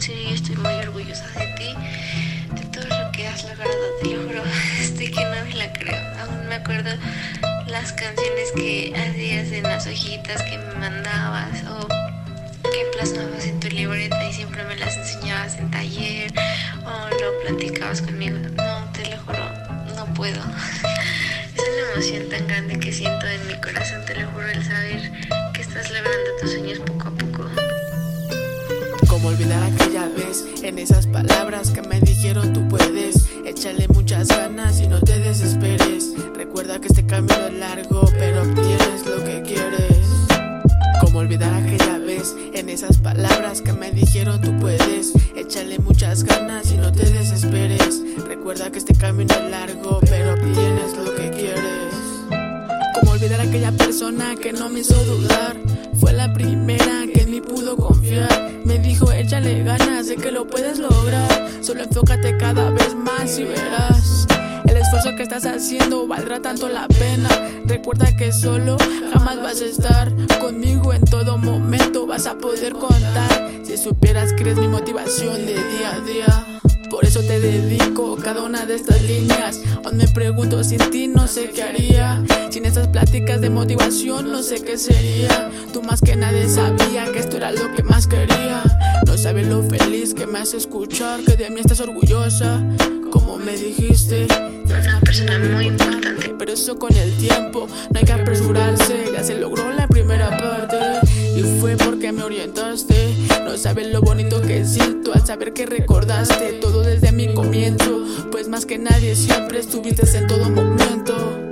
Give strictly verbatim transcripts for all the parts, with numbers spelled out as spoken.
serio estoy muy orgullosa de ti, de todo lo que has logrado, te lo juro. Estoy que no me la creo. Aún me acuerdo las canciones que hacías en las hojitas que me mandabas o que plasmabas en tu libreta y siempre me las enseñabas en taller o lo platicabas conmigo. No, te lo juro, no puedo. Es una emoción tan grande que siento en mi corazón, te lo juro, el saber que estás logrando tus sueños poco a poco. Cómo olvidar aquella vez, en esas palabras que me dijeron tú puedes. Échale muchas ganas y no te desesperes. Recuerda que este camino es largo, pero obtienes lo que quieres. Cómo olvidar aquella vez, en esas palabras que me dijeron tú puedes. Échale muchas ganas y no te desesperes. Recuerda que este camino es largo, pero obtienes lo que quieres. Cómo olvidar aquella persona que no me hizo dudar. Fue la primera que en mí pudo confiar. Me dijo échale ganas, sé que lo puedes lograr. Solo enfócate cada vez más y verás. El esfuerzo que estás haciendo valdrá tanto la pena. Recuerda que solo jamás vas a estar conmigo en todo momento. Vas a poder contar. Si supieras que eres mi motivación de día a día. Por eso te dedico cada una de estas líneas. Aún me pregunto sin ti no sé qué haría. Sin estas pláticas de motivación no sé qué sería. Tú más que nadie sabía que esto era lo que más quería. No sabes lo feliz que me hace escuchar que de mí estás orgullosa. Como me dijiste, una persona muy importante. pero eso con el tiempo, no hay que apresurarse. Ya se logró la primera parte y fue porque me orientaste. No sabes lo bonito que siento al saber que recordaste todo desde mi comienzo. Pues más que nadie siempre estuviste en todo momento.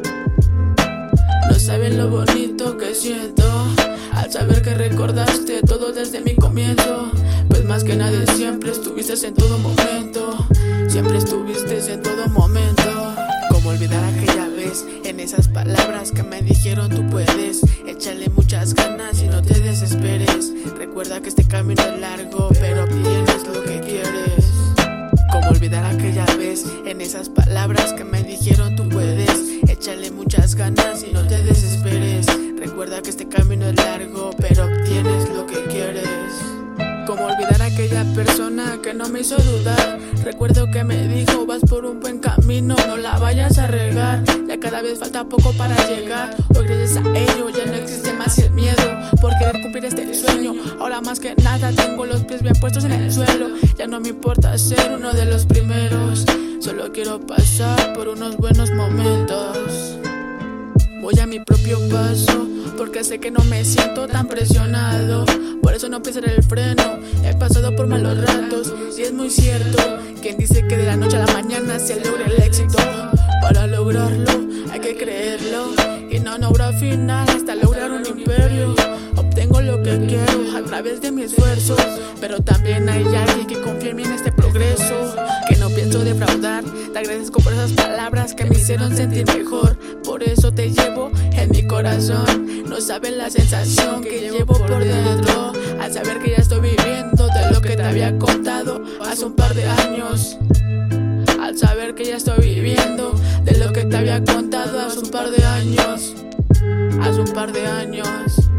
No sabes lo bonito que siento al saber que recordaste todo desde mi comienzo. Pues más que nadie siempre estuviste en todo momento. Siempre estuviste en todo momento. Cómo olvidar aquella vez, en esas palabras que me dijeron tú puedes. Échale muchas ganas y no te desesperes. Recuerda que este camino es largo, pero obtienes lo que quieres. Cómo olvidar aquella vez, en esas palabras que me dijeron tú puedes. Échale muchas ganas y no te desesperes. Recuerda que este camino es largo, pero obtienes lo que quieres. Cómo olvidar a aquella persona que no me hizo dudar. Recuerdo que me dijo vas por un buen camino, no la vayas a regar. Ya cada vez falta poco para llegar. Hoy gracias a ello ya no existe más el miedo por querer cumplir este sueño. Ahora más que nada tengo los pies bien puestos en el suelo. Ya no me importa ser uno de los primeros, solo quiero pasar por unos buenos momentos. Voy a mi propio paso, porque sé que no me siento tan presionado. Por eso no pisaré el freno, he pasado por malos ratos. Y es muy cierto, quien dice que de la noche a la mañana se logra el éxito. Para lograrlo hay que creerlo, y no no habrá final hasta lograr un imperio. Obtengo lo que quiero a través de mi esfuerzo, pero también hay alguien que confía en mí en este progreso, que no pienso defraudar. Te agradezco por esas palabras que me hicieron sentir mejor. Por eso te llevo en mi corazón. No sabes la sensación que llevo por dentro al saber que ya estoy viviendo de lo que te había contado hace un par de años. Al saber que ya estoy viviendo de lo que te había contado hace un par de años. Hace un par de años.